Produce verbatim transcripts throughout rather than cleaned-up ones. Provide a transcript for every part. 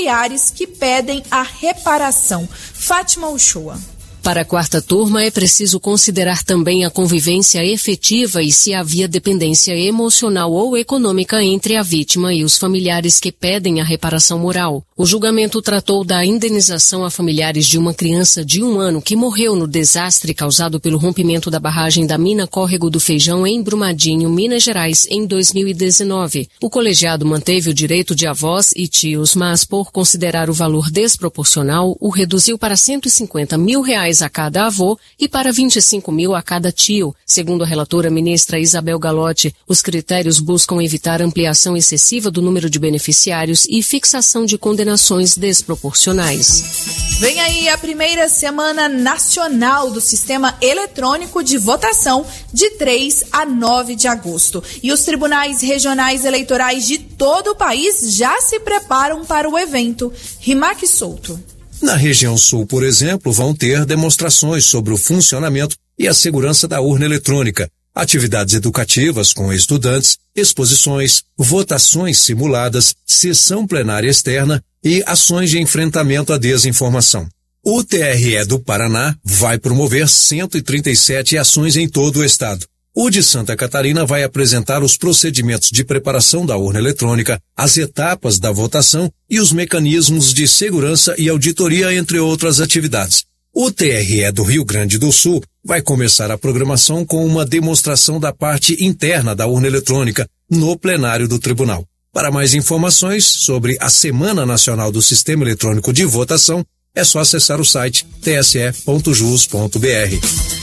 familiares que pedem a reparação. Fátima Uchoa. Para a quarta turma, é preciso considerar também a convivência efetiva e se havia dependência emocional ou econômica entre a vítima e os familiares que pedem a reparação moral. O julgamento tratou da indenização a familiares de uma criança de um ano que morreu no desastre causado pelo rompimento da barragem da mina Córrego do Feijão em Brumadinho, Minas Gerais, em dois mil e dezenove. O colegiado manteve o direito de avós e tios, mas por considerar o valor desproporcional, o reduziu para cento e cinquenta mil reais a cada avô e para vinte e cinco mil a cada tio. Segundo a relatora ministra Isabel Galotti, os critérios buscam evitar ampliação excessiva do número de beneficiários e fixação de condenações desproporcionais. Vem aí a primeira semana nacional do Sistema Eletrônico de Votação, de três a nove de agosto. E os tribunais regionais eleitorais de todo o país já se preparam para o evento. Rimac Souto. Na região sul, por exemplo, vão ter demonstrações sobre o funcionamento e a segurança da urna eletrônica, atividades educativas com estudantes, exposições, votações simuladas, sessão plenária externa e ações de enfrentamento à desinformação. O T R E do Paraná vai promover cento e trinta e sete ações em todo o estado. O de Santa Catarina vai apresentar os procedimentos de preparação da urna eletrônica, as etapas da votação e os mecanismos de segurança e auditoria, entre outras atividades. O T R E do Rio Grande do Sul vai começar a programação com uma demonstração da parte interna da urna eletrônica no plenário do tribunal. Para mais informações sobre a Semana Nacional do Sistema Eletrônico de Votação, é só acessar o site t s e ponto jus ponto b r.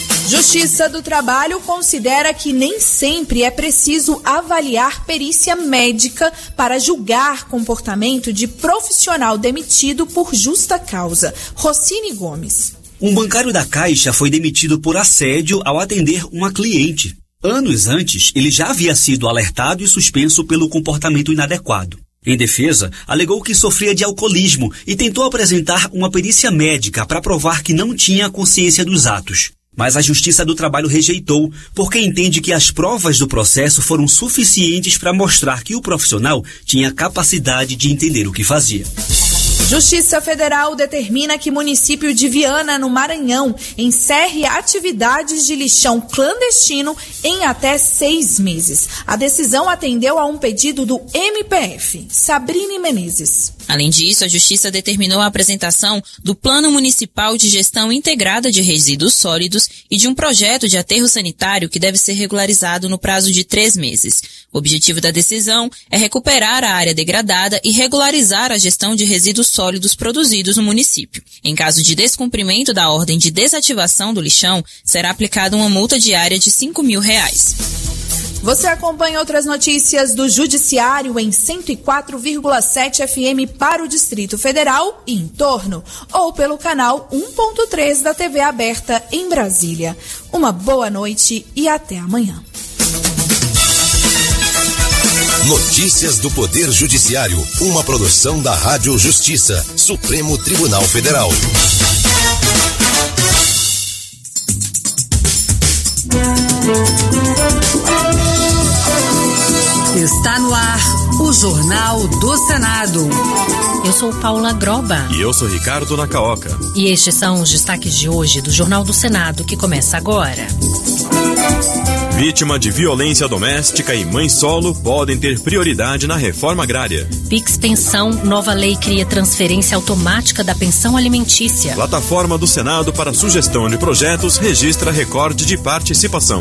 Justiça do Trabalho considera que nem sempre é preciso avaliar perícia médica para julgar comportamento de profissional demitido por justa causa. Rocine Gomes. Um bancário da Caixa foi demitido por assédio ao atender uma cliente. Anos antes, ele já havia sido alertado e suspenso pelo comportamento inadequado. Em defesa, alegou que sofria de alcoolismo e tentou apresentar uma perícia médica para provar que não tinha consciência dos atos. Mas a Justiça do Trabalho rejeitou, porque entende que as provas do processo foram suficientes para mostrar que o profissional tinha capacidade de entender o que fazia. Justiça Federal determina que município de Viana, no Maranhão, encerre atividades de lixão clandestino em até seis meses. A decisão atendeu a um pedido do M P F. Sabrine Menezes. Além disso, a Justiça determinou a apresentação do Plano Municipal de Gestão Integrada de Resíduos Sólidos e de um projeto de aterro sanitário que deve ser regularizado no prazo de três meses. O objetivo da decisão é recuperar a área degradada e regularizar a gestão de resíduos sólidos produzidos no município. Em caso de descumprimento da ordem de desativação do lixão, será aplicada uma multa diária de cinco mil reais. Você acompanha outras notícias do Judiciário em cento e quatro vírgula sete F M para o Distrito Federal e em torno, ou pelo canal um ponto três da T V aberta em Brasília. Uma boa noite e até amanhã. Notícias do Poder Judiciário, uma produção da Rádio Justiça, Supremo Tribunal Federal. Está no ar o Jornal do Senado. Eu sou Paula Groba. E eu sou Ricardo Nacaoca. E estes são os destaques de hoje do Jornal do Senado, que começa agora. Vítima de violência doméstica e mãe solo podem ter prioridade na reforma agrária. Pix Pensão, nova lei cria transferência automática da pensão alimentícia. Plataforma do Senado para sugestão de projetos registra recorde de participação.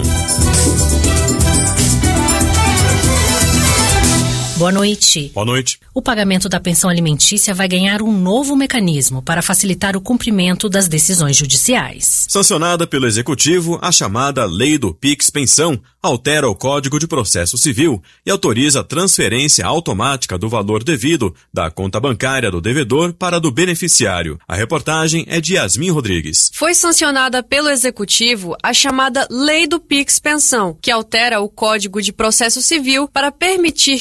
Boa noite. Boa noite. O pagamento da pensão alimentícia vai ganhar um novo mecanismo para facilitar o cumprimento das decisões judiciais. Sancionada pelo Executivo, a chamada Lei do Pix Pensão altera o Código de Processo Civil e autoriza a transferência automática do valor devido da conta bancária do devedor para a do beneficiário. A reportagem é de Yasmin Rodrigues. Foi sancionada pelo Executivo a chamada Lei do Pix Pensão, que altera o Código de Processo Civil para permitir que o valor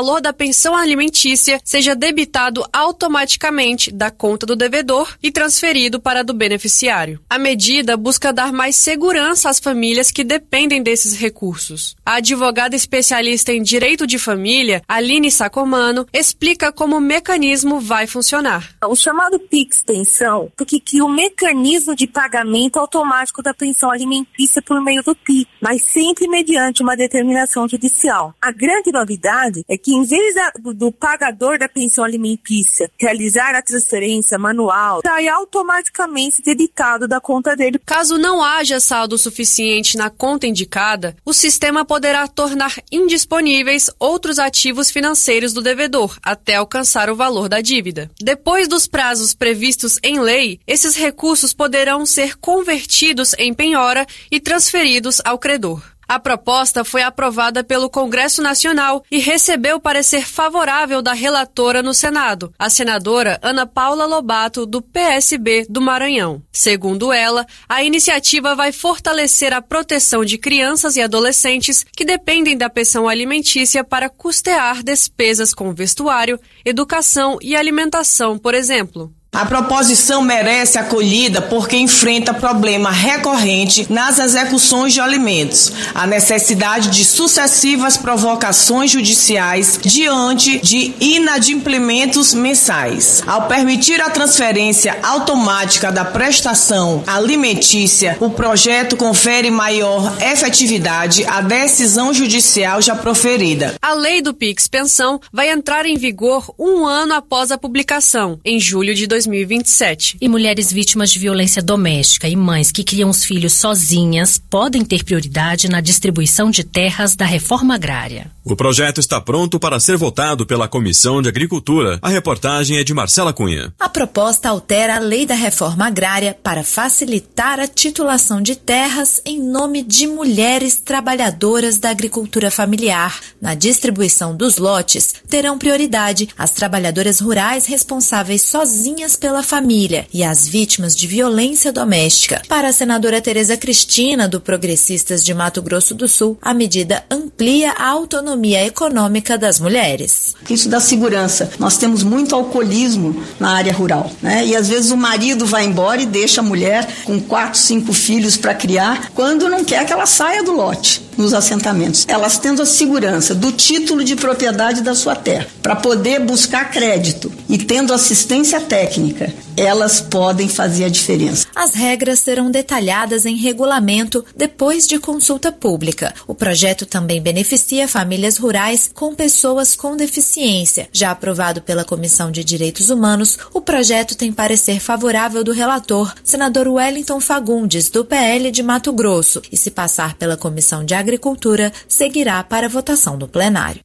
valor da pensão alimentícia seja debitado automaticamente da conta do devedor e transferido para a do beneficiário. A medida busca dar mais segurança às famílias que dependem desses recursos. A advogada especialista em direito de família, Aline Sacomano, explica como o mecanismo vai funcionar. O chamado Pix Pensão, porque cria um mecanismo de pagamento automático da pensão alimentícia por meio do Pix, mas sempre mediante uma determinação judicial. A grande novidade é que, em vez do, do pagador da pensão alimentícia realizar a transferência manual, sai automaticamente debitado da conta dele. Caso não haja saldo suficiente na conta indicada, o sistema poderá tornar indisponíveis outros ativos financeiros do devedor até alcançar o valor da dívida. Depois dos prazos previstos em lei, esses recursos poderão ser convertidos em penhora e transferidos ao credor. A proposta foi aprovada pelo Congresso Nacional e recebeu parecer favorável da relatora no Senado, a senadora Ana Paula Lobato, do P S B do Maranhão. Segundo ela, a iniciativa vai fortalecer a proteção de crianças e adolescentes que dependem da pensão alimentícia para custear despesas com vestuário, educação e alimentação, por exemplo. A proposição merece acolhida porque enfrenta problema recorrente nas execuções de alimentos, a necessidade de sucessivas provocações judiciais diante de inadimplimentos mensais. Ao permitir a transferência automática da prestação alimentícia, o projeto confere maior efetividade à decisão judicial já proferida. A lei do Pix Pensão vai entrar em vigor um ano após a publicação, em julho de dois mil e vinte e sete. E mulheres vítimas de violência doméstica e mães que criam os filhos sozinhas podem ter prioridade na distribuição de terras da reforma agrária. O projeto está pronto para ser votado pela Comissão de Agricultura. A reportagem é de Marcela Cunha. A proposta altera a lei da reforma agrária para facilitar a titulação de terras em nome de mulheres trabalhadoras da agricultura familiar. Na distribuição dos lotes, terão prioridade as trabalhadoras rurais responsáveis sozinhas pela família e as vítimas de violência doméstica. Para a senadora Tereza Cristina, do Progressistas de Mato Grosso do Sul, a medida amplia a autonomia econômica das mulheres. Isso dá segurança. Nós temos muito alcoolismo na área rural, né? E às vezes o marido vai embora e deixa a mulher com quatro, cinco filhos para criar, quando não quer que ela saia do lote nos assentamentos. Elas tendo a segurança do título de propriedade da sua terra, para poder buscar crédito e tendo assistência técnica, elas podem fazer a diferença. As regras serão detalhadas em regulamento depois de consulta pública. O projeto também beneficia famílias rurais com pessoas com deficiência. Já aprovado pela Comissão de Direitos Humanos, o projeto tem parecer favorável do relator, senador Wellington Fagundes, do P L de Mato Grosso, e se passar pela Comissão de Agricultura, seguirá para votação no plenário.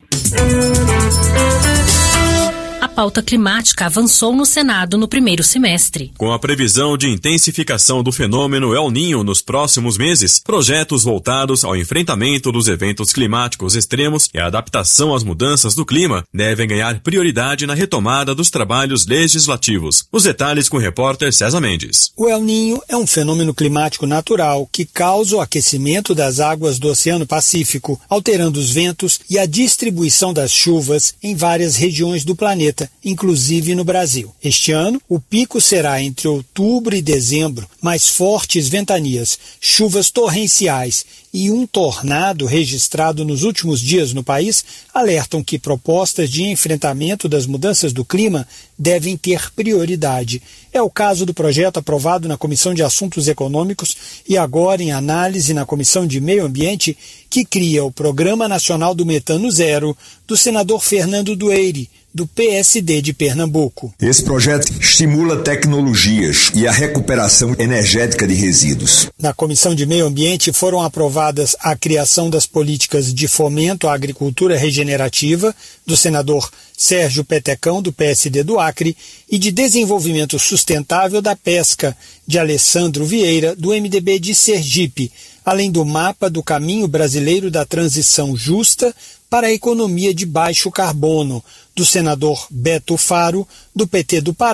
A pauta climática avançou no Senado no primeiro semestre. Com a previsão de intensificação do fenômeno El Niño nos próximos meses, projetos voltados ao enfrentamento dos eventos climáticos extremos e a adaptação às mudanças do clima devem ganhar prioridade na retomada dos trabalhos legislativos. Os detalhes com o repórter César Mendes. O El Niño é um fenômeno climático natural que causa o aquecimento das águas do Oceano Pacífico, alterando os ventos e a distribuição das chuvas em várias regiões do planeta, inclusive no Brasil. Este ano, o pico será entre outubro e dezembro, mais fortes ventanias, chuvas torrenciais e um tornado registrado nos últimos dias no país alertam que propostas de enfrentamento das mudanças do clima devem ter prioridade. É o caso do projeto aprovado na Comissão de Assuntos Econômicos e agora em análise na Comissão de Meio Ambiente, que cria o Programa Nacional do Metano Zero, do senador Fernando Dueire, do P S D de Pernambuco. Esse projeto estimula tecnologias e a recuperação energética de resíduos. Na Comissão de Meio Ambiente foram aprovadas a criação das políticas de fomento à agricultura regenerativa, do senador Sérgio Petecão, do P S D do Acre, e de desenvolvimento sustentável da pesca, de Alessandro Vieira, do M D B de Sergipe, além do mapa do caminho brasileiro da transição justa para a economia de baixo carbono, do senador Beto Faro, do P T do Pará,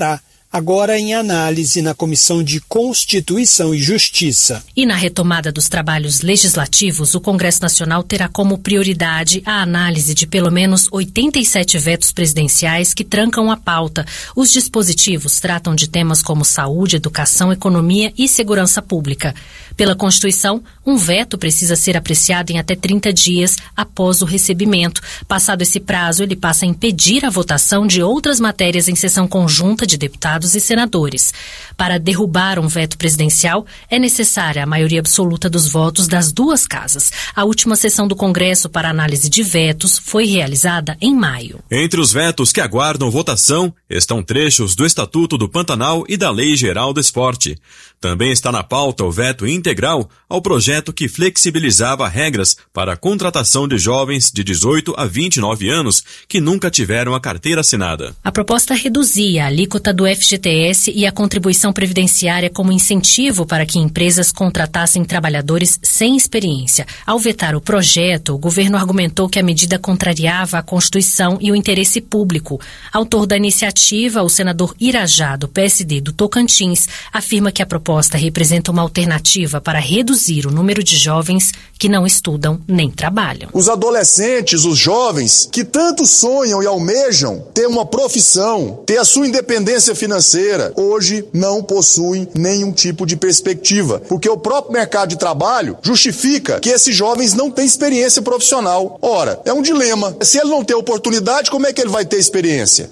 agora em análise na Comissão de Constituição e Justiça. E na retomada dos trabalhos legislativos, o Congresso Nacional terá como prioridade a análise de pelo menos oitenta e sete vetos presidenciais que trancam a pauta. Os dispositivos tratam de temas como saúde, educação, economia e segurança pública. Pela Constituição, um veto precisa ser apreciado em até trinta dias após o recebimento. Passado esse prazo, ele passa a impedir a votação de outras matérias em sessão conjunta de deputados e senadores. Para derrubar um veto presidencial, é necessária a maioria absoluta dos votos das duas casas. A última sessão do Congresso para análise de vetos foi realizada em maio. Entre os vetos que aguardam votação estão trechos do Estatuto do Pantanal e da Lei Geral do Esporte. Também está na pauta o veto integral ao projeto que flexibilizava regras para a contratação de jovens de dezoito a vinte e nove anos que nunca tiveram a carteira assinada. A proposta reduzia a alíquota do F G T S e a contribuição previdenciária como incentivo para que empresas contratassem trabalhadores sem experiência. Ao vetar o projeto, o governo argumentou que a medida contrariava a Constituição e o interesse público. Autor da iniciativa, o senador Irajá, do P S D do Tocantins, afirma que a proposta A proposta representa uma alternativa para reduzir o número de jovens que não estudam nem trabalham. Os adolescentes, os jovens que tanto sonham e almejam ter uma profissão, ter a sua independência financeira, hoje não possuem nenhum tipo de perspectiva, porque o próprio mercado de trabalho justifica que esses jovens não têm experiência profissional. Ora, é um dilema. Se ele não tem oportunidade, como é que ele vai ter experiência?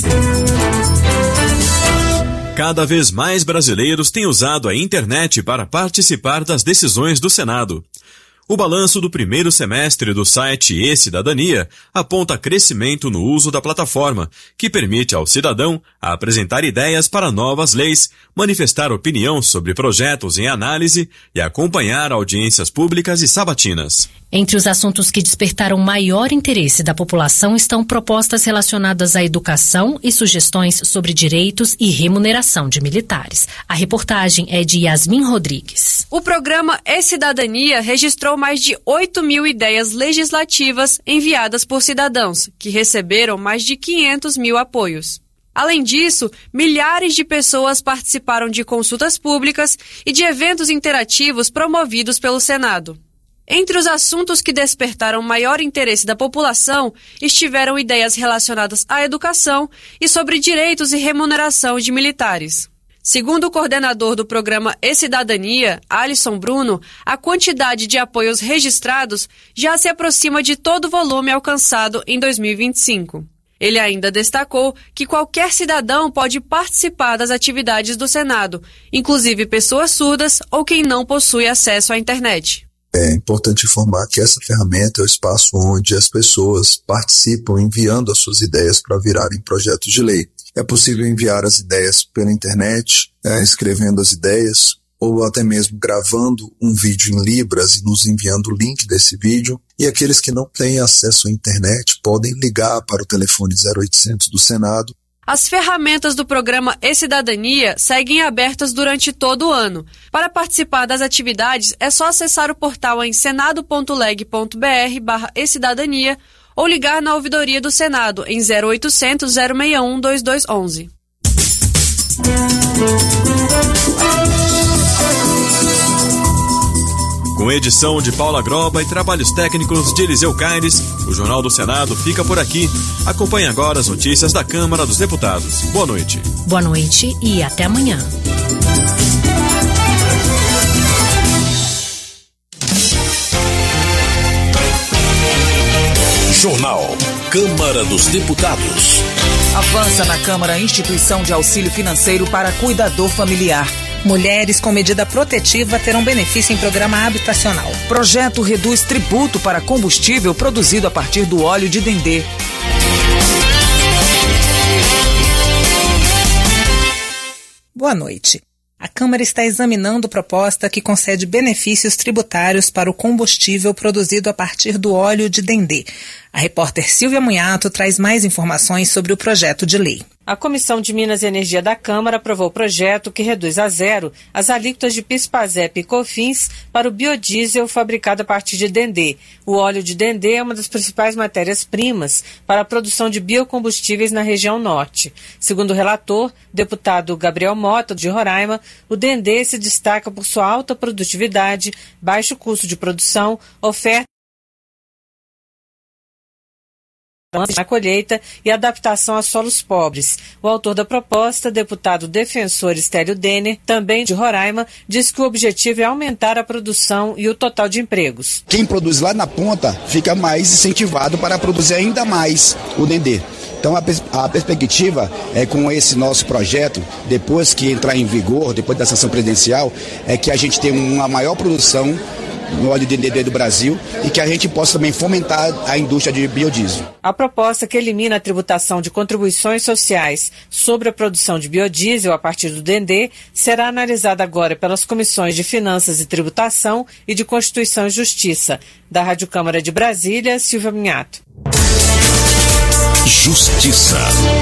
Cada vez mais brasileiros têm usado a internet para participar das decisões do Senado. O balanço do primeiro semestre do site e-Cidadania aponta crescimento no uso da plataforma, que permite ao cidadão apresentar ideias para novas leis, manifestar opinião sobre projetos em análise e acompanhar audiências públicas e sabatinas. Entre os assuntos que despertaram maior interesse da população estão propostas relacionadas à educação e sugestões sobre direitos e remuneração de militares. A reportagem é de Yasmin Rodrigues. O programa e-Cidadania registrou mais de oito mil ideias legislativas enviadas por cidadãos, que receberam mais de quinhentos mil apoios. Além disso, milhares de pessoas participaram de consultas públicas e de eventos interativos promovidos pelo Senado. Entre os assuntos que despertaram maior interesse da população estiveram ideias relacionadas à educação e sobre direitos e remuneração de militares. Segundo o coordenador do programa e-Cidadania, Alisson Bruno, a quantidade de apoios registrados já se aproxima de todo o volume alcançado em dois mil e vinte e cinco. Ele ainda destacou que qualquer cidadão pode participar das atividades do Senado, inclusive pessoas surdas ou quem não possui acesso à internet. É importante informar que essa ferramenta é o espaço onde as pessoas participam enviando as suas ideias para virarem projetos de lei. É possível enviar as ideias pela internet, é, escrevendo as ideias, ou até mesmo gravando um vídeo em Libras e nos enviando o link desse vídeo. E aqueles que não têm acesso à internet podem ligar para o telefone zero oitocentos do Senado. As ferramentas do programa e-Cidadania seguem abertas durante todo o ano. Para participar das atividades, é só acessar o portal em senado.leg.br barra e-Cidadania ou ligar na ouvidoria do Senado em zero oitocentos, zero seis um, dois dois um um. Com edição de Paula Groba e trabalhos técnicos de Eliseu Caires, o Jornal do Senado fica por aqui. Acompanhe agora as notícias da Câmara dos Deputados. Boa noite. Boa noite e até amanhã. Jornal Câmara dos Deputados. Avança na Câmara a instituição de auxílio financeiro para cuidador familiar. Mulheres com medida protetiva terão benefício em programa habitacional. Projeto reduz tributo para combustível produzido a partir do óleo de dendê. Boa noite. A Câmara está examinando proposta que concede benefícios tributários para o combustível produzido a partir do óleo de dendê. A repórter Silvia Munhato traz mais informações sobre o projeto de lei. A Comissão de Minas e Energia da Câmara aprovou o projeto que reduz a zero as alíquotas de PIS/PASEP e COFINS para o biodiesel fabricado a partir de dendê. O óleo de dendê é uma das principais matérias-primas para a produção de biocombustíveis na região norte. Segundo o relator, deputado Gabriel Mota, de Roraima, o dendê se destaca por sua alta produtividade, baixo custo de produção, oferta na colheita e adaptação a solos pobres. O autor da proposta, deputado defensor Estélio Denner, também de Roraima, diz que o objetivo é aumentar a produção e o total de empregos. Quem produz lá na ponta fica mais incentivado para produzir ainda mais o dendê. Então a, pers- a perspectiva é com esse nosso projeto, depois que entrar em vigor, depois da sanção presidencial, é que a gente tenha uma maior produção no óleo de dendê do Brasil e que a gente possa também fomentar a indústria de biodiesel. A proposta que elimina a tributação de contribuições sociais sobre a produção de biodiesel a partir do dendê será analisada agora pelas comissões de Finanças e Tributação e de Constituição e Justiça. Da Rádio Câmara de Brasília, Silvia Minhato. Justiça.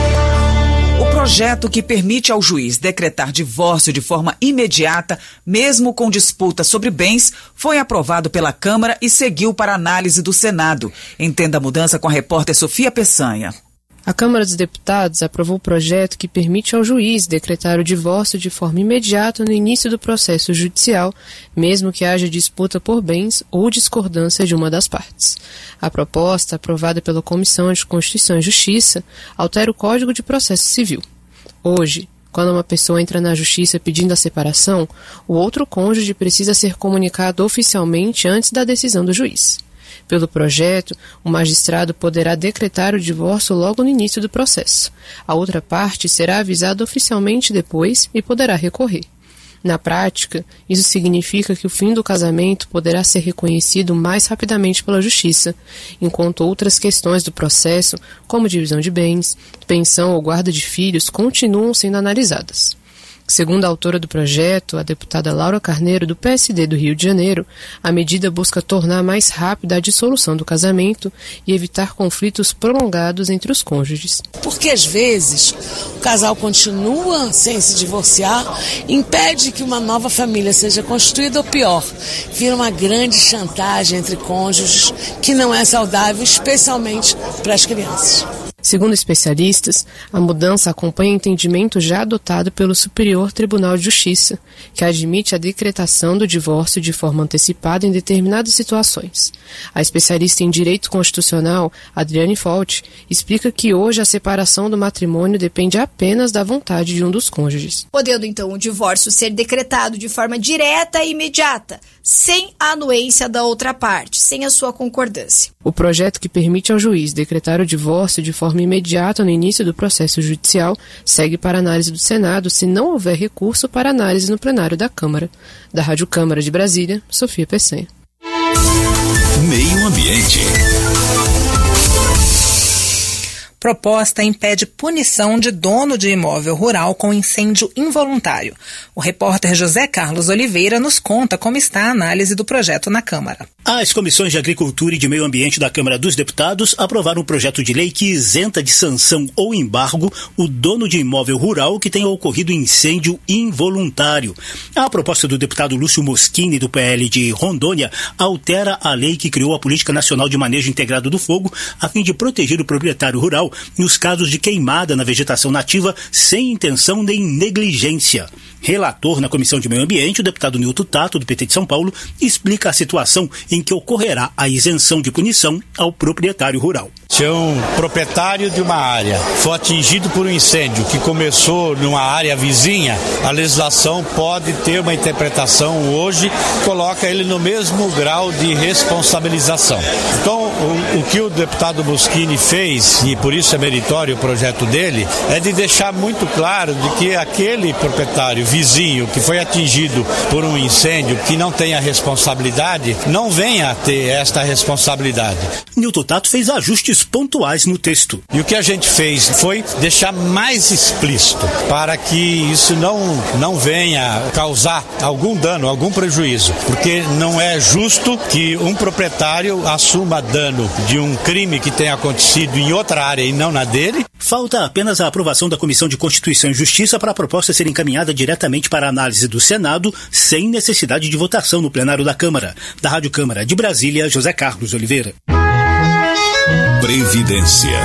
O projeto que permite ao juiz decretar divórcio de forma imediata, mesmo com disputa sobre bens, foi aprovado pela Câmara e seguiu para análise do Senado. Entenda a mudança com a repórter Sofia Peçanha. A Câmara dos Deputados aprovou o projeto que permite ao juiz decretar o divórcio de forma imediata no início do processo judicial, mesmo que haja disputa por bens ou discordância de uma das partes. A proposta, aprovada pela Comissão de Constituição e Justiça, altera o Código de Processo Civil. Hoje, quando uma pessoa entra na Justiça pedindo a separação, o outro cônjuge precisa ser comunicado oficialmente antes da decisão do juiz. Pelo projeto, o magistrado poderá decretar o divórcio logo no início do processo. A outra parte será avisada oficialmente depois e poderá recorrer. Na prática, isso significa que o fim do casamento poderá ser reconhecido mais rapidamente pela Justiça, enquanto outras questões do processo, como divisão de bens, pensão ou guarda de filhos, continuam sendo analisadas. Segundo a autora do projeto, a deputada Laura Carneiro, do P S D do Rio de Janeiro, a medida busca tornar mais rápida a dissolução do casamento e evitar conflitos prolongados entre os cônjuges. Porque às vezes o casal continua sem se divorciar, impede que uma nova família seja constituída ou pior, vira uma grande chantagem entre cônjuges que não é saudável, especialmente para as crianças. Segundo especialistas, a mudança acompanha o entendimento já adotado pelo Superior Tribunal de Justiça, que admite a decretação do divórcio de forma antecipada em determinadas situações. A especialista em Direito Constitucional, Adriane Folt, explica que hoje a separação do matrimônio depende apenas da vontade de um dos cônjuges. Podendo, então, o divórcio ser decretado de forma direta e imediata, sem a anuência da outra parte, sem a sua concordância. O projeto que permite ao juiz decretar o divórcio de forma imediata no início do processo judicial segue para análise do Senado se não houver recurso para análise no plenário da Câmara. Da Rádio Câmara de Brasília, Sofia Peçanha. Meio Ambiente. Proposta impede punição de dono de imóvel rural com incêndio involuntário. O repórter José Carlos Oliveira nos conta como está a análise do projeto na Câmara. As comissões de Agricultura e de Meio Ambiente da Câmara dos Deputados aprovaram um projeto de lei que isenta de sanção ou embargo o dono de imóvel rural que tenha ocorrido incêndio involuntário. A proposta do deputado Lúcio Moschini, do P L de Rondônia, altera a lei que criou a Política Nacional de Manejo Integrado do Fogo a fim de proteger o proprietário rural nos casos de queimada na vegetação nativa sem intenção nem negligência. Relator na Comissão de Meio Ambiente, o deputado Nilton Tato, do P T de São Paulo, explica a situação em que ocorrerá a isenção de punição ao proprietário rural. Se um proprietário de uma área for atingido por um incêndio que começou numa área vizinha, a legislação pode ter uma interpretação hoje que coloca ele no mesmo grau de responsabilização. Então, o, o que o deputado Moschini fez, e por isso é meritório o projeto dele, é de deixar muito claro de que aquele proprietário vizinho que foi atingido por um incêndio que não tenha responsabilidade, não venha a ter esta responsabilidade. Nilton Tato fez ajustes pontuais no texto. E o que a gente fez foi deixar mais explícito para que isso não, não venha causar algum dano, algum prejuízo, porque não é justo que um proprietário assuma dano de um crime que tenha acontecido em outra área e não na dele. Falta apenas a aprovação da Comissão de Constituição e Justiça para a proposta ser encaminhada diretamente para a análise do Senado, sem necessidade de votação no plenário da Câmara. Da Rádio Câmara de Brasília, José Carlos Oliveira. Previdência.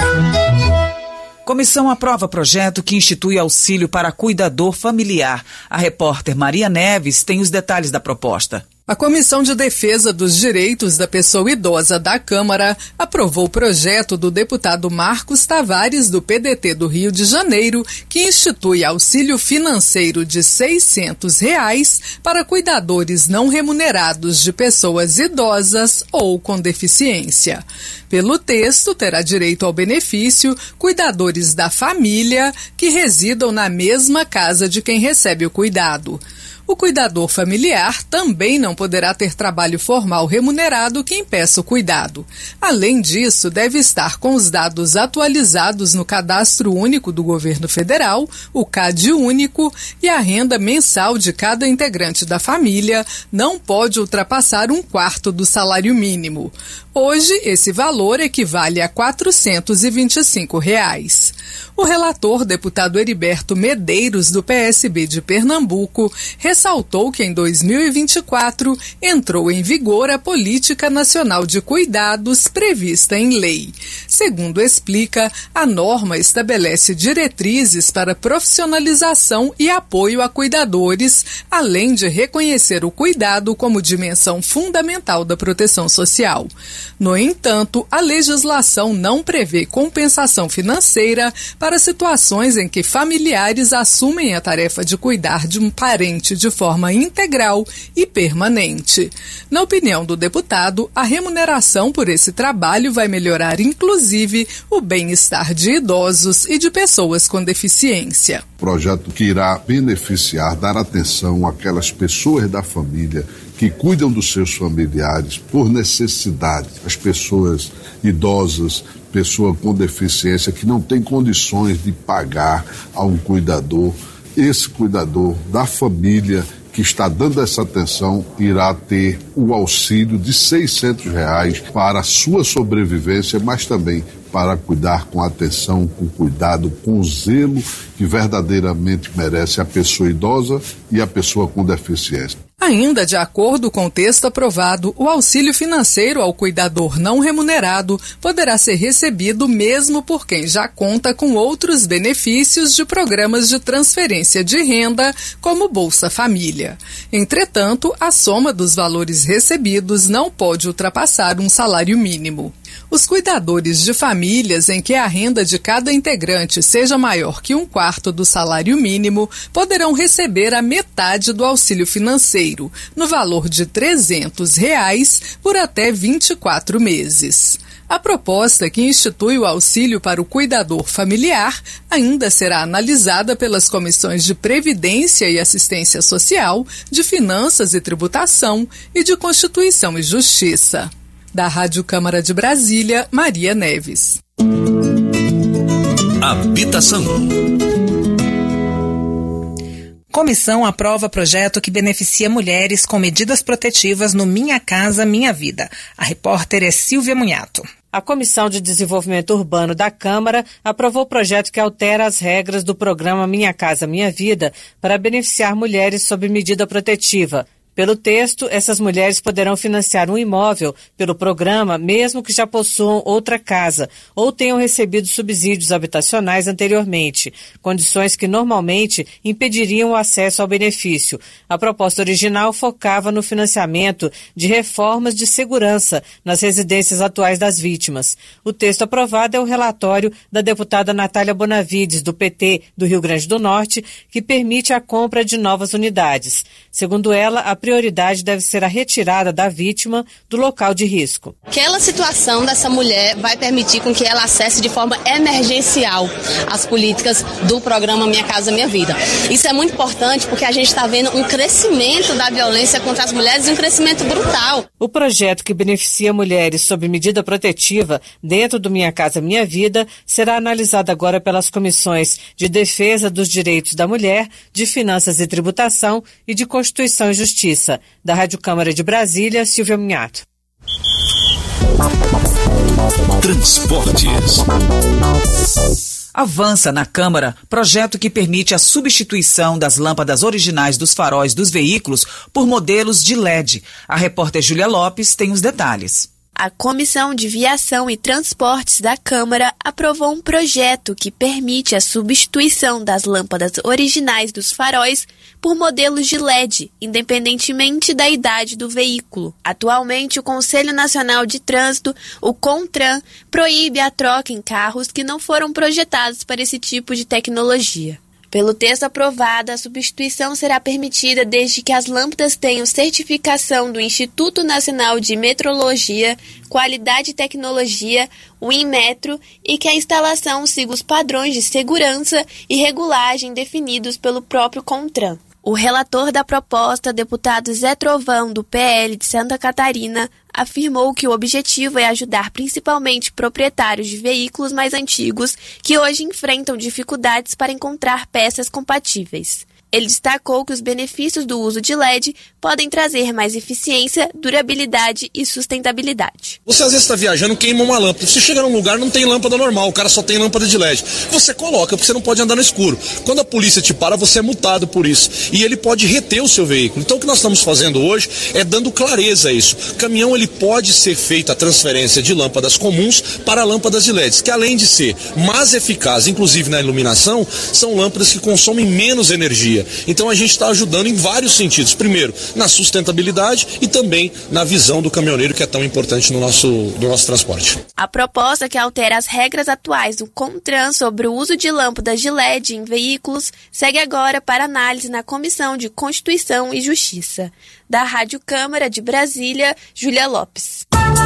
Comissão aprova projeto que institui auxílio para cuidador familiar. A repórter Maria Neves tem os detalhes da proposta. A Comissão de Defesa dos Direitos da Pessoa Idosa da Câmara aprovou o projeto do deputado Marcos Tavares, do P D T do Rio de Janeiro, que institui auxílio financeiro de seiscentos reais para cuidadores não remunerados de pessoas idosas ou com deficiência. Pelo texto, terá direito ao benefício cuidadores da família que residam na mesma casa de quem recebe o cuidado. O cuidador familiar também não poderá ter trabalho formal remunerado que impeça o cuidado. Além disso, deve estar com os dados atualizados no Cadastro Único do Governo Federal, o CAD Único, e a renda mensal de cada integrante da família não pode ultrapassar um quarto do salário mínimo. Hoje, esse valor equivale a quatrocentos e vinte e cinco reais. O relator, deputado Heriberto Medeiros, do P S B de Pernambuco, ressaltou que em dois mil e vinte e quatro entrou em vigor a Política Nacional de Cuidados prevista em lei. Segundo explica, a norma estabelece diretrizes para profissionalização e apoio a cuidadores, além de reconhecer o cuidado como dimensão fundamental da proteção social. No entanto, a legislação não prevê compensação financeira para situações em que familiares assumem a tarefa de cuidar de um parente de forma integral e permanente. Na opinião do deputado, a remuneração por esse trabalho vai melhorar, inclusive, o bem-estar de idosos e de pessoas com deficiência. Projeto que irá beneficiar, dar atenção àquelas pessoas da família que cuidam dos seus familiares por necessidade, as pessoas idosas, pessoa com deficiência que não tem condições de pagar a um cuidador. Esse cuidador da família que está dando essa atenção irá ter o auxílio de seiscentos reais para a sua sobrevivência, mas também para cuidar com atenção, com cuidado, com zelo que verdadeiramente merece a pessoa idosa e a pessoa com deficiência. Ainda de acordo com o texto aprovado, o auxílio financeiro ao cuidador não remunerado poderá ser recebido mesmo por quem já conta com outros benefícios de programas de transferência de renda, como Bolsa Família. Entretanto, a soma dos valores recebidos não pode ultrapassar um salário mínimo. Os cuidadores de famílias em que a renda de cada integrante seja maior que um quarto do salário mínimo poderão receber a metade do auxílio financeiro, no valor de trezentos reais, por até vinte e quatro meses. A proposta que institui o auxílio para o cuidador familiar ainda será analisada pelas comissões de Previdência e Assistência Social, de Finanças e Tributação e de Constituição e Justiça. Da Rádio Câmara de Brasília, Maria Neves. Habitação. Comissão aprova projeto que beneficia mulheres com medidas protetivas no Minha Casa Minha Vida. A repórter é Silvia Munhato. A Comissão de Desenvolvimento Urbano da Câmara aprovou o projeto que altera as regras do programa Minha Casa Minha Vida para beneficiar mulheres sob medida protetiva. Pelo texto, essas mulheres poderão financiar um imóvel pelo programa, mesmo que já possuam outra casa ou tenham recebido subsídios habitacionais anteriormente, condições que normalmente impediriam o acesso ao benefício. A proposta original focava no financiamento de reformas de segurança nas residências atuais das vítimas. O texto aprovado é o relatório da deputada Natália Bonavides, do P T do Rio Grande do Norte, que permite a compra de novas unidades. Segundo ela, a prioridade deve ser a retirada da vítima do local de risco. Aquela situação dessa mulher vai permitir com que ela acesse de forma emergencial as políticas do programa Minha Casa Minha Vida. Isso é muito importante porque a gente está vendo um crescimento da violência contra as mulheres e um crescimento brutal. O projeto que beneficia mulheres sob medida protetiva dentro do Minha Casa Minha Vida será analisado agora pelas comissões de Defesa dos Direitos da Mulher, de Finanças e Tributação e de Constituição e Justiça. Da Rádio Câmara de Brasília, Silvia Minhato. Transportes. Avança na Câmara projeto que permite a substituição das lâmpadas originais dos faróis dos veículos por modelos de L E D. A repórter Júlia Lopes tem os detalhes. A Comissão de Viação e Transportes da Câmara aprovou um projeto que permite a substituição das lâmpadas originais dos faróis por modelos de L E D, independentemente da idade do veículo. Atualmente, o Conselho Nacional de Trânsito, o CONTRAN, proíbe a troca em carros que não foram projetados para esse tipo de tecnologia. Pelo texto aprovado, a substituição será permitida desde que as lâmpadas tenham certificação do Instituto Nacional de Metrologia, Qualidade e Tecnologia, o Inmetro, e que a instalação siga os padrões de segurança e regulagem definidos pelo próprio CONTRAN. O relator da proposta, deputado Zé Trovão, do P L de Santa Catarina, afirmou que o objetivo é ajudar principalmente proprietários de veículos mais antigos que hoje enfrentam dificuldades para encontrar peças compatíveis. Ele destacou que os benefícios do uso de L E D podem trazer mais eficiência, durabilidade e sustentabilidade. Você às vezes está viajando, queima uma lâmpada. Você chega num lugar, não tem lâmpada normal, o cara só tem lâmpada de L E D. Você coloca, porque você não pode andar no escuro. Quando a polícia te para, você é multado por isso. E ele pode reter o seu veículo. Então o que nós estamos fazendo hoje é dando clareza a isso. O caminhão, ele pode ser feita a transferência de lâmpadas comuns para lâmpadas de L E Ds, que além de ser mais eficazes, inclusive na iluminação, são lâmpadas que consomem menos energia. Então a gente está ajudando em vários sentidos. Primeiro, na sustentabilidade e também na visão do caminhoneiro, que é tão importante no nosso, no nosso transporte. A proposta que altera as regras atuais do CONTRAN sobre o uso de lâmpadas de L E D em veículos segue agora para análise na Comissão de Constituição e Justiça. Da Rádio Câmara de Brasília, Júlia Lopes.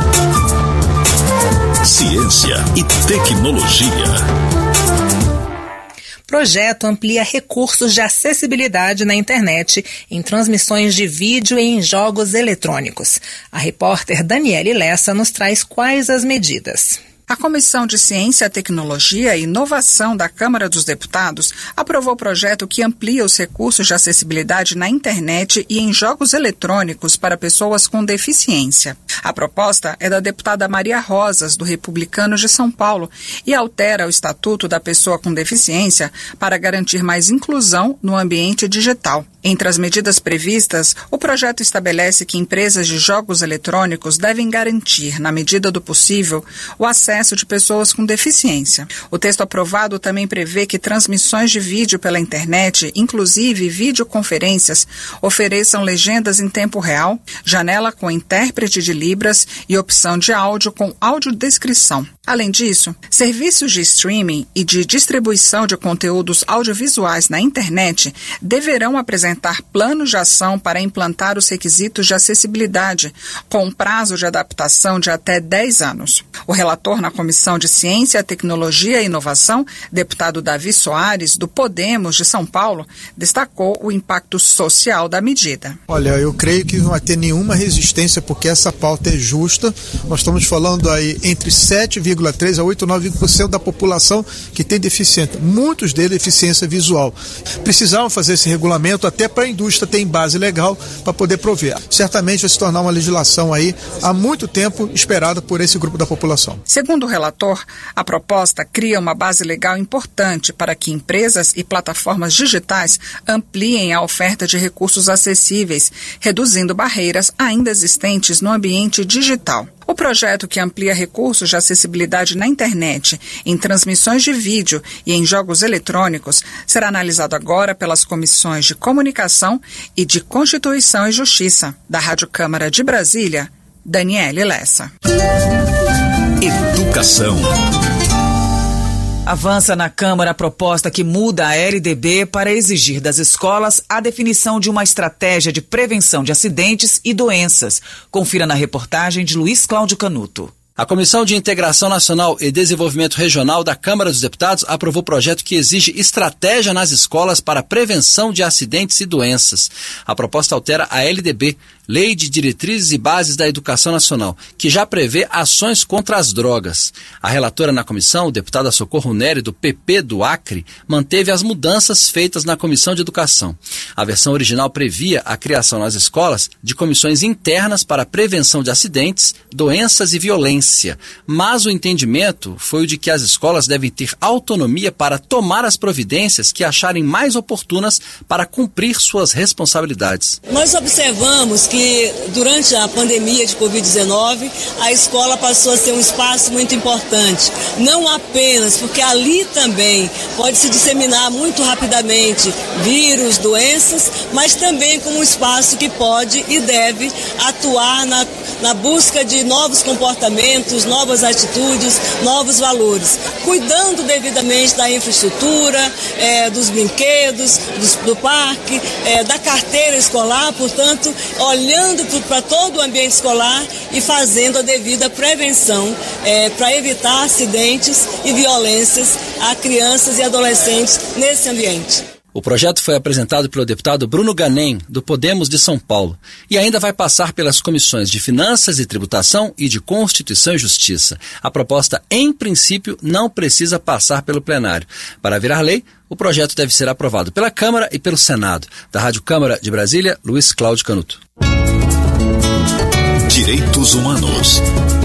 Ciência e tecnologia. Projeto amplia recursos de acessibilidade na internet em transmissões de vídeo e em jogos eletrônicos. A repórter Daniele Lessa nos traz quais as medidas. A Comissão de Ciência, Tecnologia e Inovação da Câmara dos Deputados aprovou o projeto que amplia os recursos de acessibilidade na internet e em jogos eletrônicos para pessoas com deficiência. A proposta é da deputada Maria Rosas, do Republicanos de São Paulo, e altera o Estatuto da Pessoa com Deficiência para garantir mais inclusão no ambiente digital. Entre as medidas previstas, o projeto estabelece que empresas de jogos eletrônicos devem garantir, na medida do possível, o acesso de pessoas com deficiência. O texto aprovado também prevê que transmissões de vídeo pela internet, inclusive videoconferências, ofereçam legendas em tempo real, janela com intérprete de Libras e opção de áudio com audiodescrição. Além disso, serviços de streaming e de distribuição de conteúdos audiovisuais na internet deverão apresentar planos de ação para implantar os requisitos de acessibilidade, com um prazo de adaptação de até dez anos. O relator na Comissão de Ciência, Tecnologia e Inovação, deputado Davi Soares, do Podemos de São Paulo, destacou o impacto social da medida. Olha, eu creio que não vai ter nenhuma resistência porque essa pauta é justa. Nós estamos falando aí entre sete vírgula três a oito, nove por cento da população que tem deficiência, muitos deles deficiência visual. Precisavam fazer esse regulamento até para a indústria ter base legal para poder prover. Certamente vai se tornar uma legislação aí há muito tempo esperada por esse grupo da população. Segundo o relator, a proposta cria uma base legal importante para que empresas e plataformas digitais ampliem a oferta de recursos acessíveis, reduzindo barreiras ainda existentes no ambiente digital. O projeto, que amplia recursos de acessibilidade na internet, em transmissões de vídeo e em jogos eletrônicos, será analisado agora pelas comissões de Comunicação e de Constituição e Justiça. Da Rádio Câmara de Brasília, Daniele Lessa. Educação. Avança na Câmara a proposta que muda a L D B para exigir das escolas a definição de uma estratégia de prevenção de acidentes e doenças. Confira na reportagem de Luiz Cláudio Canuto. A Comissão de Integração Nacional e Desenvolvimento Regional da Câmara dos Deputados aprovou projeto que exige estratégia nas escolas para a prevenção de acidentes e doenças. A proposta altera a L D B, Lei de Diretrizes e Bases da Educação Nacional, que já prevê ações contra as drogas. A relatora na comissão, deputada Socorro Nery, do P P do Acre, manteve as mudanças feitas na Comissão de Educação. A versão original previa a criação nas escolas de comissões internas para a prevenção de acidentes, doenças e violência. Mas o entendimento foi o de que as escolas devem ter autonomia para tomar as providências que acharem mais oportunas para cumprir suas responsabilidades. Nós observamos que durante a pandemia de covid dezenove, a escola passou a ser um espaço muito importante. Não apenas porque ali também pode se disseminar muito rapidamente vírus, doenças, mas também como um espaço que pode e deve atuar na, na busca de novos comportamentos, novas atitudes, novos valores, cuidando devidamente da infraestrutura, é, dos brinquedos, do, do parque, é, da carteira escolar, portanto, olhando para todo o ambiente escolar e fazendo a devida prevenção é, para evitar acidentes e violências a crianças e adolescentes nesse ambiente. O projeto foi apresentado pelo deputado Bruno Ganem, do Podemos de São Paulo, e ainda vai passar pelas comissões de Finanças e Tributação e de Constituição e Justiça. A proposta, em princípio, não precisa passar pelo plenário. Para virar lei, o projeto deve ser aprovado pela Câmara e pelo Senado. Da Rádio Câmara de Brasília, Luiz Cláudio Canuto. Direitos Humanos.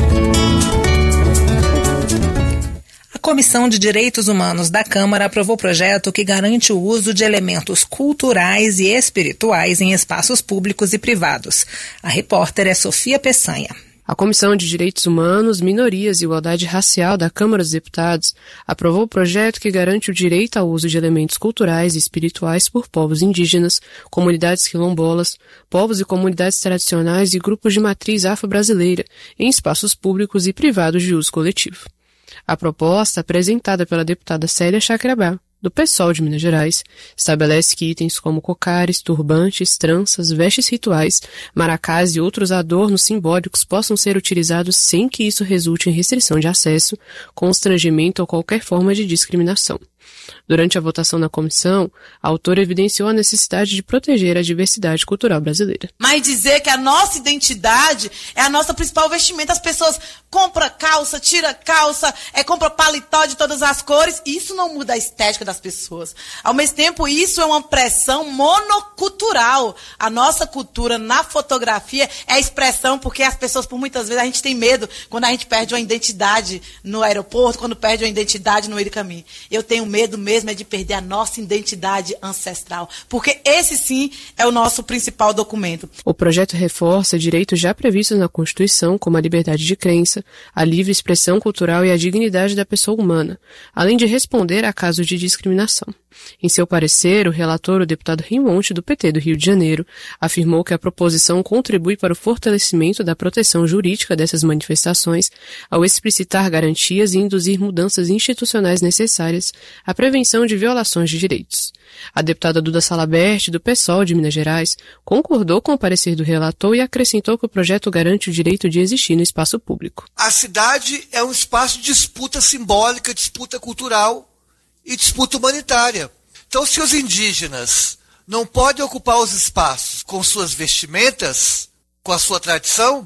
A Comissão de Direitos Humanos da Câmara aprovou o projeto que garante o uso de elementos culturais e espirituais em espaços públicos e privados. A repórter é Sofia Peçanha. A Comissão de Direitos Humanos, Minorias e Igualdade Racial da Câmara dos Deputados aprovou o projeto que garante o direito ao uso de elementos culturais e espirituais por povos indígenas, comunidades quilombolas, povos e comunidades tradicionais e grupos de matriz afro-brasileira em espaços públicos e privados de uso coletivo. A proposta, apresentada pela deputada Célia Chacriabá, do PSOL de Minas Gerais, estabelece que itens como cocares, turbantes, tranças, vestes rituais, maracás e outros adornos simbólicos possam ser utilizados sem que isso resulte em restrição de acesso, constrangimento ou qualquer forma de discriminação. Durante a votação na comissão, a autora evidenciou a necessidade de proteger a diversidade cultural brasileira. Mas dizer que a nossa identidade é a nossa principal vestimenta, as pessoas compram calça, tira calça, é, compram paletó de todas as cores, isso não muda a estética das pessoas. Ao mesmo tempo, isso é uma pressão monocultural. A nossa cultura na fotografia é a expressão, porque as pessoas, por muitas vezes, a gente tem medo quando a gente perde uma identidade no aeroporto, quando perde uma identidade no meio do caminho. Eu tenho medo mesmo é de perder a nossa identidade ancestral, porque esse sim é o nosso principal documento. O projeto reforça direitos já previstos na Constituição, como a liberdade de crença, a livre expressão cultural e a dignidade da pessoa humana, além de responder a casos de discriminação. Em seu parecer, o relator, o deputado Rimonte, do P T do Rio de Janeiro, afirmou que a proposição contribui para o fortalecimento da proteção jurídica dessas manifestações ao explicitar garantias e induzir mudanças institucionais necessárias à prevenção de violações de direitos. A deputada Duda Salabert, do PSOL de Minas Gerais, concordou com o parecer do relator e acrescentou que o projeto garante o direito de existir no espaço público. A cidade é um espaço de disputa simbólica, disputa cultural e disputa humanitária. Então, se os indígenas não podem ocupar os espaços com suas vestimentas, com a sua tradição,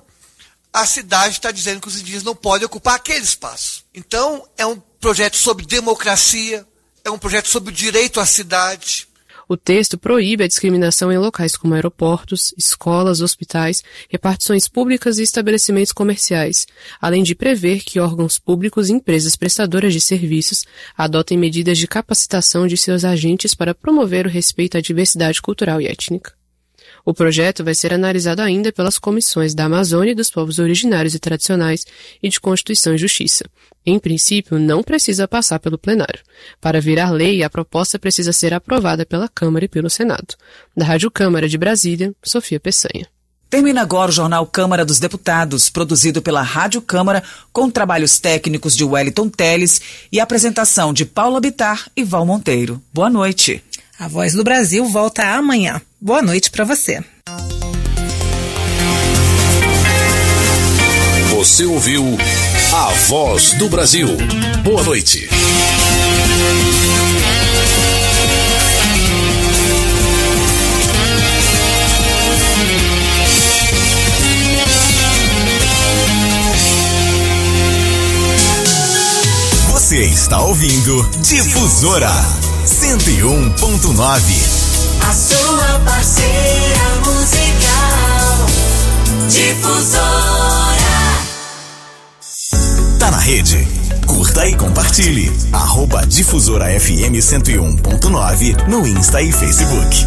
a cidade está dizendo que os indígenas não podem ocupar aquele espaço. Então, é um projeto sobre democracia, é um projeto sobre o direito à cidade. O texto proíbe a discriminação em locais como aeroportos, escolas, hospitais, repartições públicas e estabelecimentos comerciais, além de prever que órgãos públicos e empresas prestadoras de serviços adotem medidas de capacitação de seus agentes para promover o respeito à diversidade cultural e étnica. O projeto vai ser analisado ainda pelas comissões da Amazônia e dos povos originários e tradicionais e de Constituição e Justiça. Em princípio, não precisa passar pelo plenário. Para virar lei, a proposta precisa ser aprovada pela Câmara e pelo Senado. Da Rádio Câmara de Brasília, Sofia Peçanha. Termina agora o Jornal Câmara dos Deputados, produzido pela Rádio Câmara, com trabalhos técnicos de Wellington Teles e apresentação de Paula Bittar e Val Monteiro. Boa noite. A Voz do Brasil volta amanhã. Boa noite para você. Você ouviu A Voz do Brasil. Boa noite. Você está ouvindo Difusora cento e um ponto nove. A sua parceira musical. Difusora. Tá na rede? Curta e compartilhe. Arroba Difusora F M cento e um ponto nove no Insta e Facebook.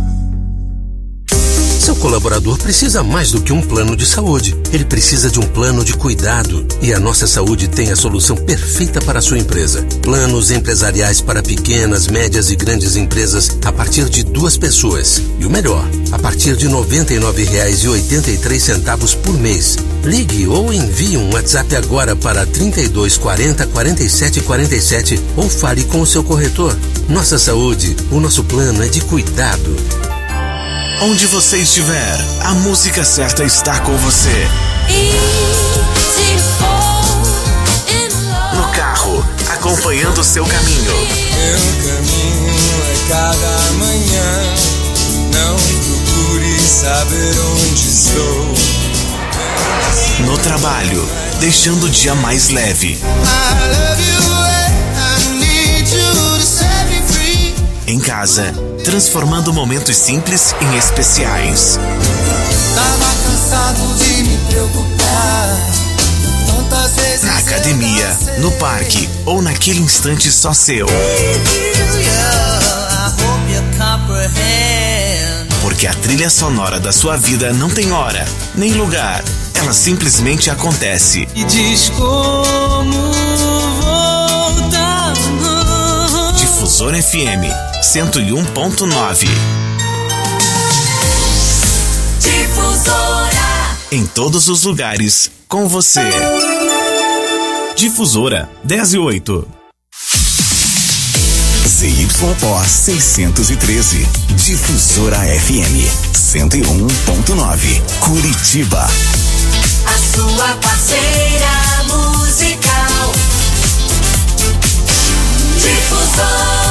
Seu colaborador precisa mais do que um plano de saúde. Ele precisa de um plano de cuidado. E a Nossa Saúde tem a solução perfeita para a sua empresa. Planos empresariais para pequenas, médias e grandes empresas a partir de duas pessoas. E o melhor, a partir de noventa e nove reais e oitenta e três centavos por mês. Ligue ou envie um WhatsApp agora para trinta e dois quarenta, quarenta e sete quarenta e sete ou fale com o seu corretor. Nossa Saúde, o nosso plano é de cuidado. Onde você estiver, a música certa está com você. No carro, acompanhando o seu caminho. Meu caminho é cada manhã. Não procure saber onde estou. No trabalho, deixando o dia mais leve. Em casa, transformando momentos simples em especiais. Tava cansado de me preocupar. Tantas vezes na academia, no parque ou naquele instante só seu. Porque a trilha sonora da sua vida não tem hora, nem lugar. Ela simplesmente acontece. E diz como voltar. Difusora F M cento e um ponto nove. Difusora. Em todos os lugares, com você. Difusora dez e oito. Z Y O seiscentos e treze. Difusora F M cento e um ponto nove. Curitiba. A sua parceira musical. Difusora.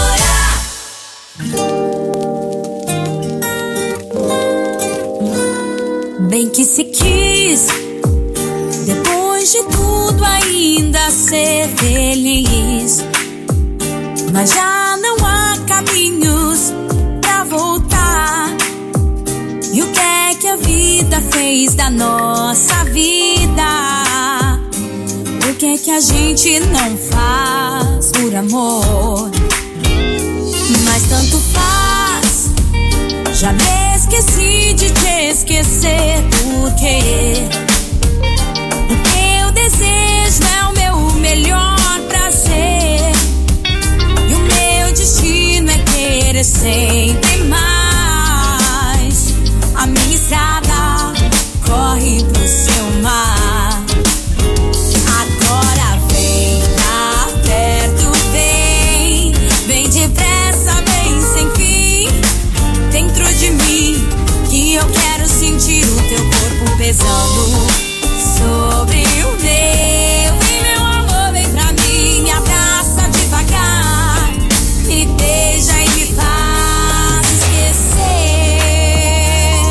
Bem que se quis, depois de tudo ainda ser feliz, mas já não há caminhos pra voltar. E o que é que a vida fez da nossa vida? O que é que a gente não faz por amor? Mas tanto faz, já me esqueci de te esquecer. Porque o teu desejo é o meu melhor prazer. E o meu destino é querer sempre mais. A minha estrada corre pro seu mar. Agora vem pra perto, vem. Vem depressa, vem sem fim. Dentro de mim, que eu quero sentir o teu corpo pesando sobre o meu. Vem, meu amor, vem pra mim, me abraça devagar, me beija e me faz esquecer.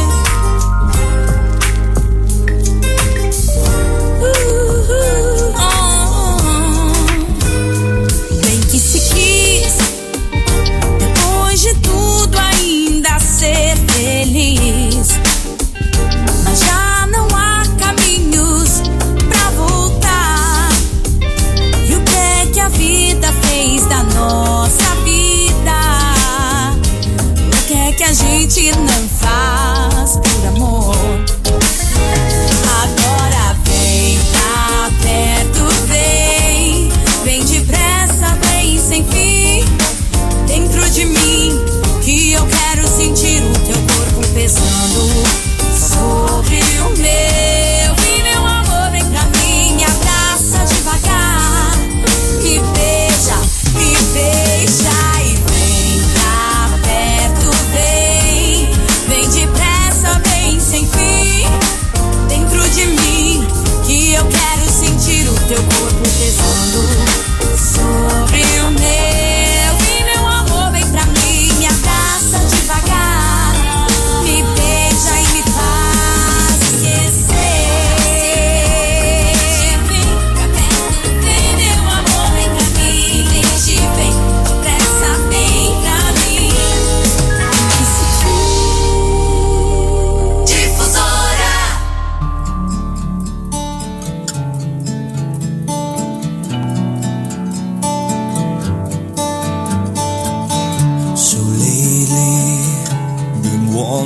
Uh, uh, oh, oh. Bem que se quis, depois de tudo ainda ser feliz, mas já não há caminhos pra voltar. E o que é que a vida fez da nossa vida? O que é que a gente não faz por amor? Agora vem pra perto, vem. Vem depressa, vem sem fim. Dentro de mim, que eu quero sentir o teu corpo pesando sobre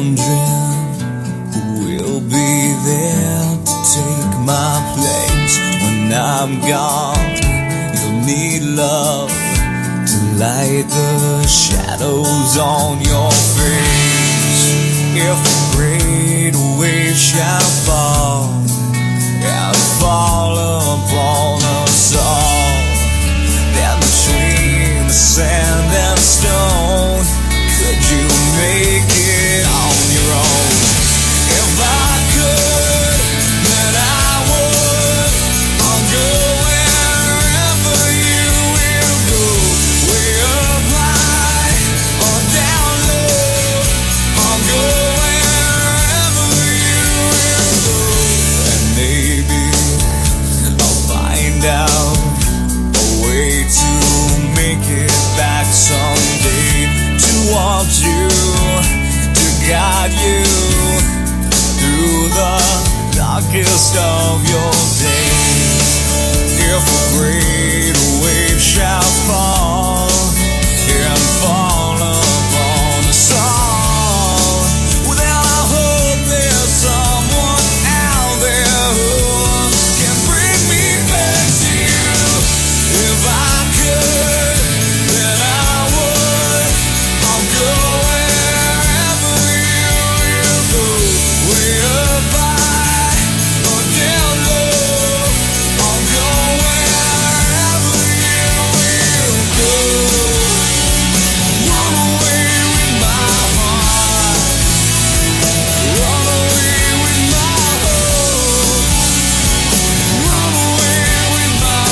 wondering who will be there to take my place when I'm gone. You'll need love to light the shadows on your face. If a great wave shall fall and fall upon us all, then between the sand and stone, could you make it on your own? If I could, then I would. I'll go wherever you will go, way up high or down low. I'll go wherever you will go, and maybe I'll find out a way to make it back someday, to want you, to guide you through the darkest of your days. If a great wave shall fall and fall upon us all, well, then I hope there's someone out there who can bring me back to you. If I could, then I would. I'll go wherever you will go, way up high or down low. I'll go wherever you will go. Run away with my heart, run away with my hope, run away with my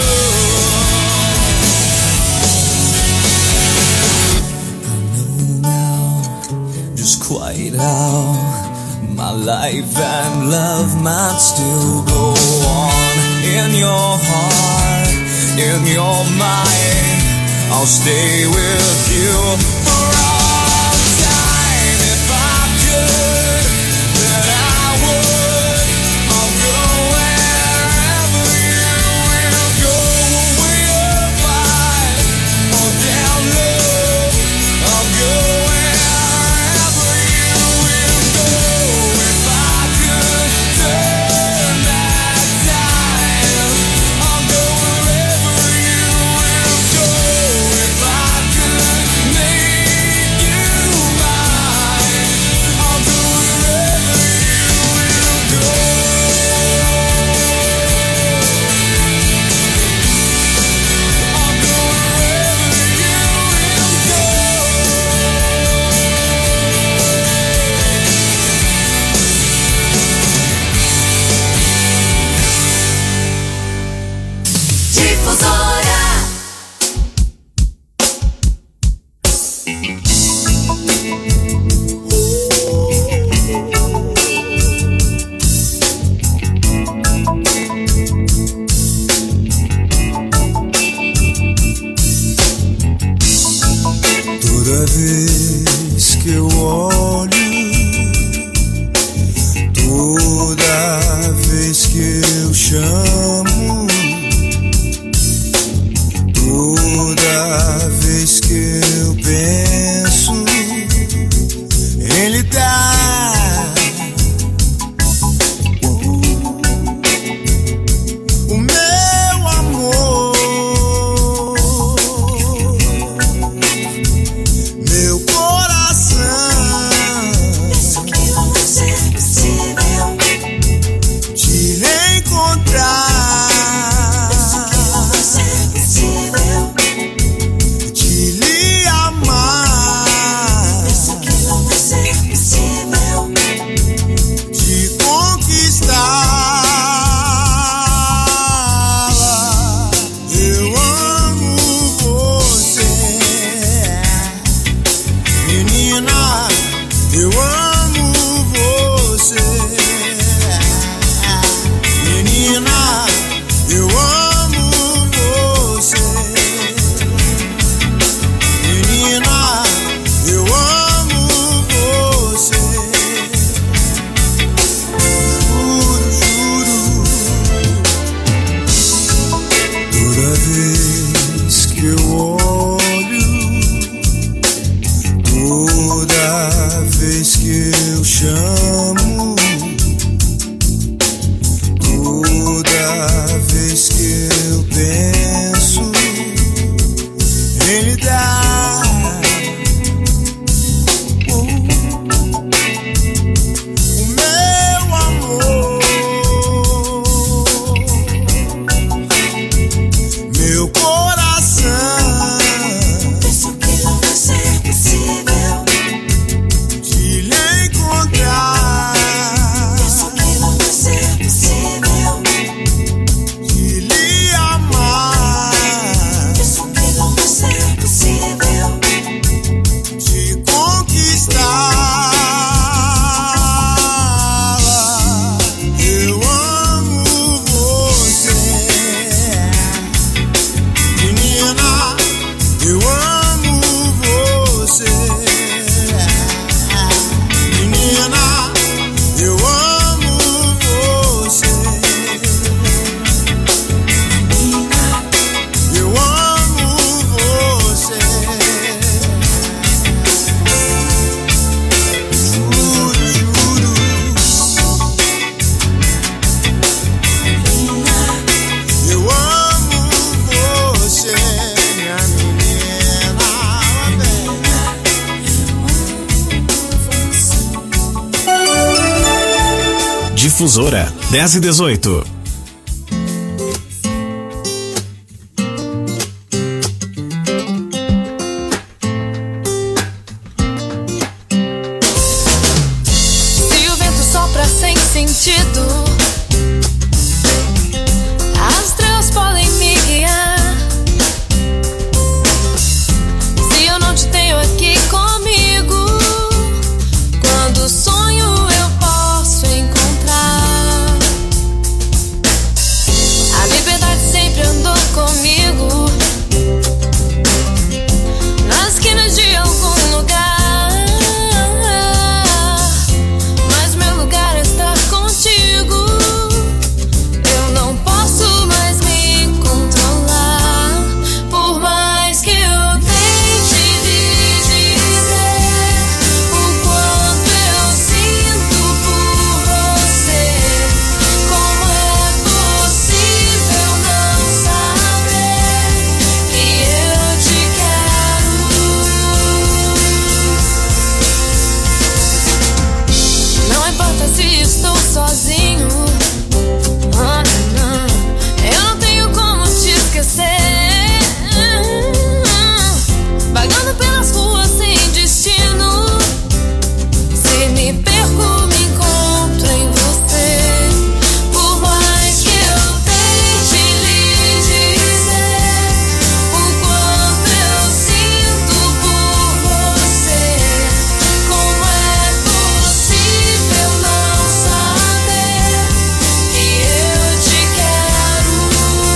love. Just quite how my life and love might still go on. In your heart, in your mind, I'll stay with you for all time. If I could, then I would. I'll go wherever you will go, way up high or down low. I'll go wherever you will go. If I could turn back time, I'll go wherever you will go. If I could make you mine, I'll go wherever you will go. I'll go wherever you will go. Difusora. Toda vez que eu olho, toda vez que eu chamo, toda vez que eu penso em lhe dar o meu amor, meu coração. Penso que não vai ser possível Te encontrar, Penso que não vai ser possível te lhe amar. Penso que não vai ser possível Difusora dez e dezoito. Se o vento sopra sem sentido, as estrelas podem me guiar. Se eu não te tenho aqui comigo, quando sonho eu posso encontrar. A liberdade sempre andou comigo, nas esquinas de algum lugar. Mas meu lugar é estar contigo. Eu não posso mais me controlar, por mais que eu tente lhe dizer o quanto eu sinto por você. Como é possível não saber que eu te quero? Não importa se estou sozinho, ah, não, eu não tenho como te esquecer. Vagando pelas ruas sem destino, se me perco, me encontro em você. Por mais que eu tente lhe dizer o quanto eu sinto por você. Como é possível não saber que eu te quero?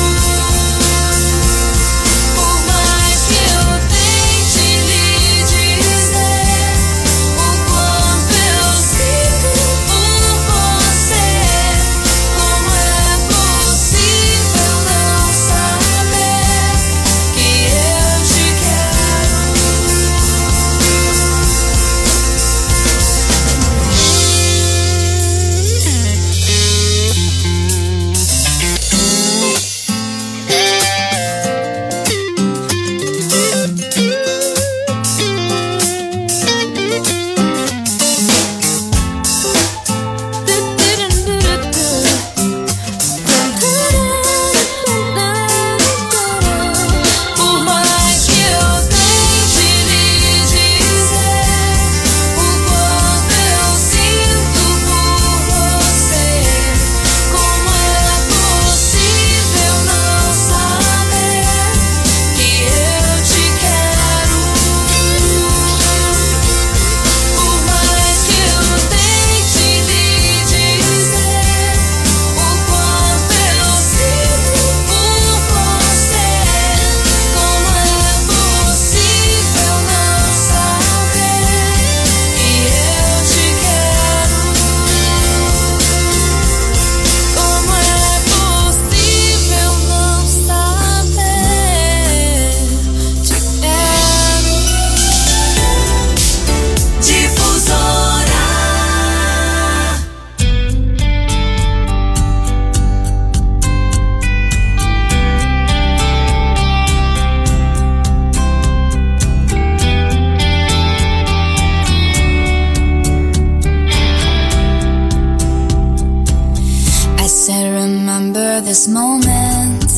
Por mais que eu tente lhe dizer o quanto eu sinto por você. Como é possível não saber que eu te quero? Por mais que eu tente lhe dizer o quanto eu sinto por você. Como é possível não saber que eu te quero? Por mais que eu tente lhe dizer o quanto eu sinto por você. Como é possível não saber que eu te quero? Como é possível não saber? Te quero. Difusora. I said, remember this moment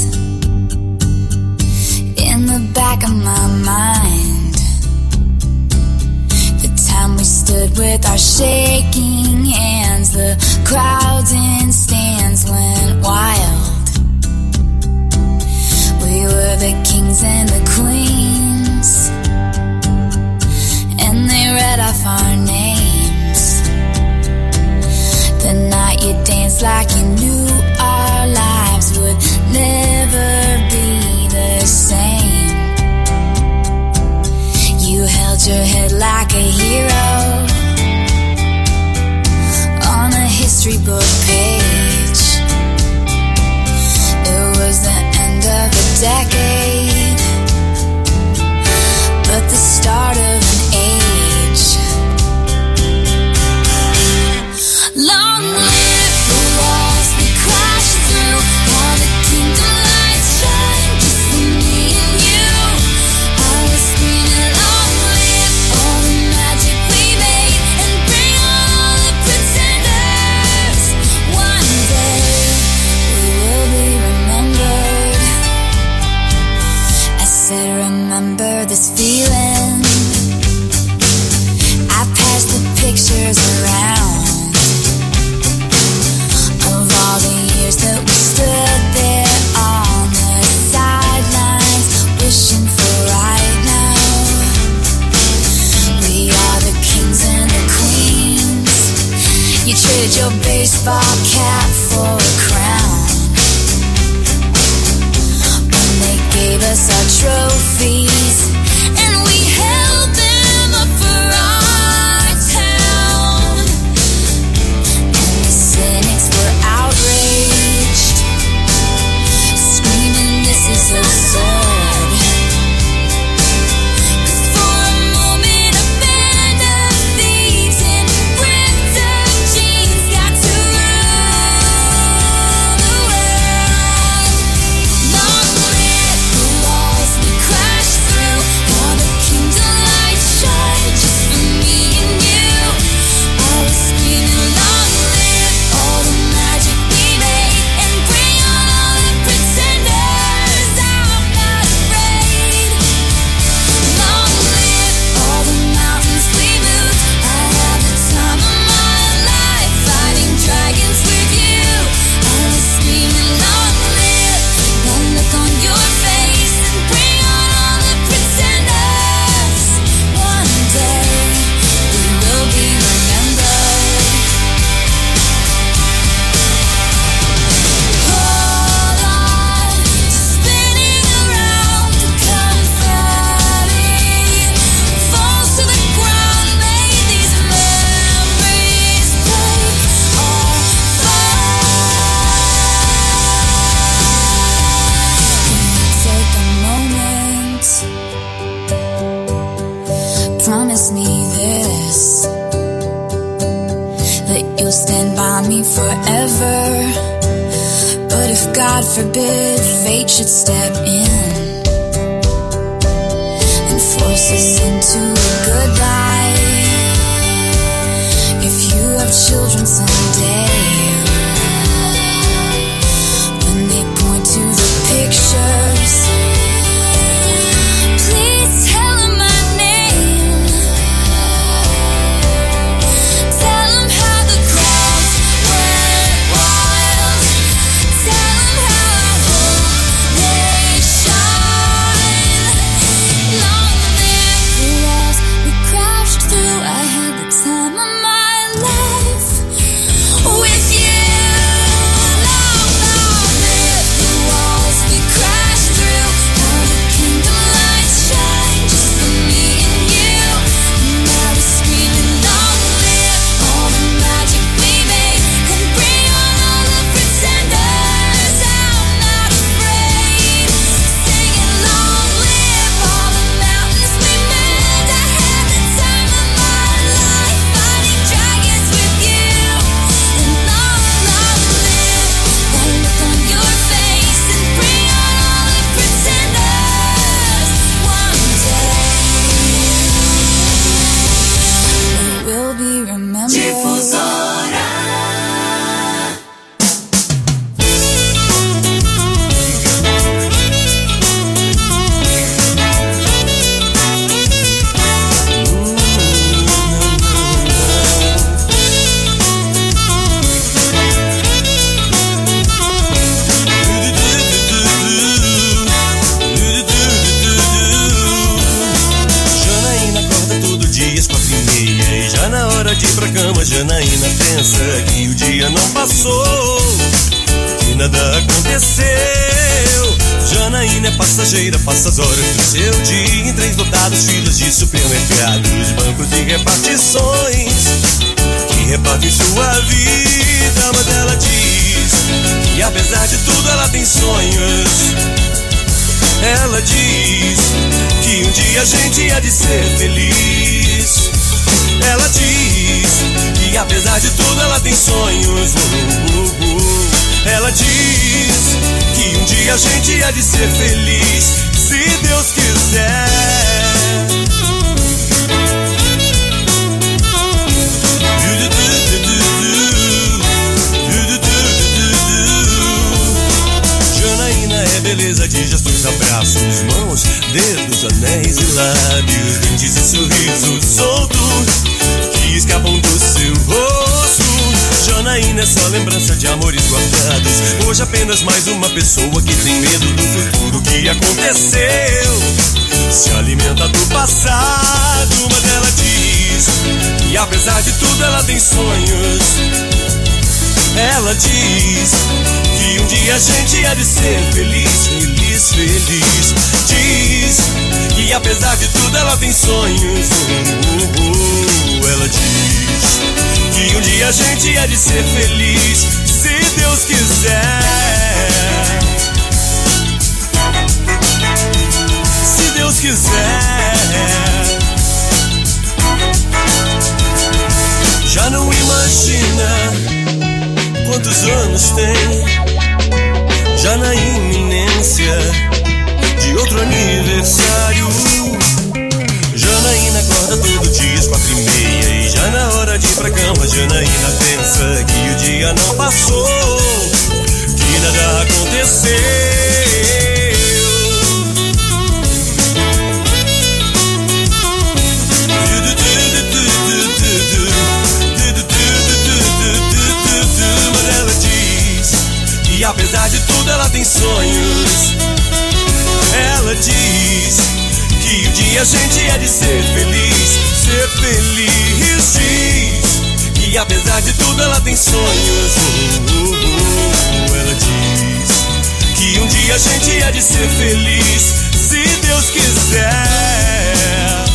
in the back of my mind. The time we stood with our shaking hands, the crowds in stands went wild. We were the kings and the queens, and they read off our names. The night you danced like you knew our lives would never be the same. You held your head like a hero on a history book page. It was the end of the decade, traded your baseball cap for a crown. When they gave us our trophies and we held them up for our town, and the cynics were outraged, screaming this is absurd. Promise me this, that you'll stand by me forever. But if God forbid fate should step in and force us into a goodbye, if you have children someday, when they point to the pictures, please tell them my name. Tell them how the crowds went wild. Tell them how I hope they shine. Long live the walls we crashed through. I had the time of my life with you. Long, long live the walls we crashed through. How the kingdom lights shine just for me and you. And I was screaming, long live all the magic we made, and bring on all the pretenders. I'm not afraid. Singing, long live all the mountains we made. I had the time of my life fighting dragons with you. And long, long live that look on your face, and bring on all the pretenders. One day we will be remembered. Difusora. Janaína acorda todo dia às quatro e meia, e já na hora de ir pra cama Janaína pensa que o dia não passou, que nada aconteceu. Janaína é passageira, passa as horas do seu dia em trens lotados, filas de supermercados, bancos e repartições que repartem sua vida. Mas ela diz que apesar de tudo ela tem sonhos. Ela diz que um dia a gente há de ser feliz. Ela diz que apesar de tudo ela tem sonhos. Uh, uh, uh. Ela diz que um dia a gente há de ser feliz, se Deus quiser. Janaína é beleza de gestos, abraços, mãos, dedos, anéis e lábios, dentes e sorrisos soltos que escapam do seu rosto. Janaína é só lembrança de amores guardados. Hoje apenas mais uma pessoa que tem medo do futuro que aconteceu. Se alimenta do passado, mas ela diz que apesar de tudo ela tem sonhos. Ela diz que um dia a gente há de ser feliz, feliz, feliz. Diz que apesar de tudo ela tem sonhos. uh, uh, uh. Ela diz que um dia a gente há de ser feliz, se Deus quiser. Se Deus quiser. Já não imagina quantos anos tem, já na iminência de outro aniversário. Janaína acorda todo dia às quatro e meia, e já na hora de ir pra cama Janaína pensa que o dia não passou, que nada aconteceu. E apesar de tudo ela tem sonhos. Ela diz que um dia a gente é de ser feliz, ser feliz. Diz que apesar de tudo ela tem sonhos. uh, uh, uh. Ela diz que um dia a gente é de ser feliz, se Deus quiser.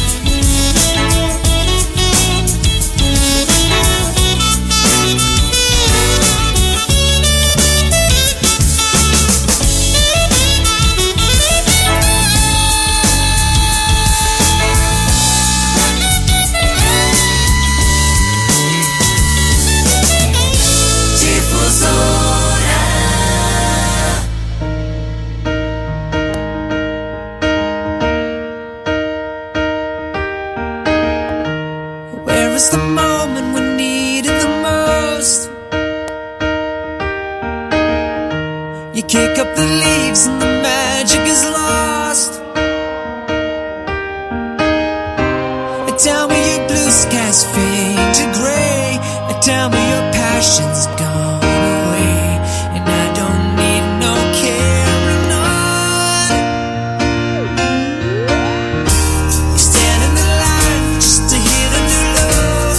was the moment we needed the most. You kick up the leaves and the magic is lost. Tell me your blue skies fade to gray. Tell me your passion's gone away, and I don't need no carrying on. You stand in the line just to hit a new low.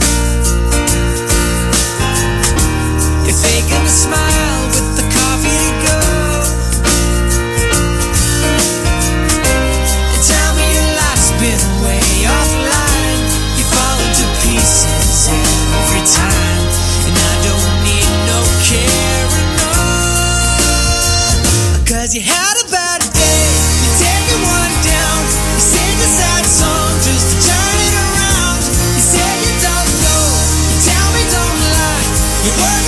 You're faking a smile with the coffee to go. And tell me your life's been way offline. You fall into pieces every time, and I don't need no carrying on. Cause you had a bad day, you're taking one down. You sing a sad song just to turn it around. You say you don't know, you tell me don't lie. You worry